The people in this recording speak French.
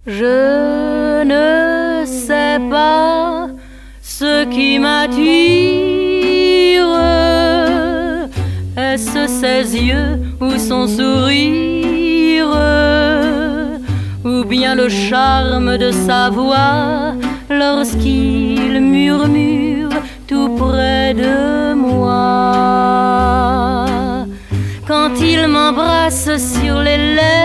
Je ne sais pas ce qui m'attire. Est-ce ses yeux ou son sourire, ou bien le charme de sa voix lorsqu'il murmure tout près de moi? Quand il m'embrasse sur les lèvres,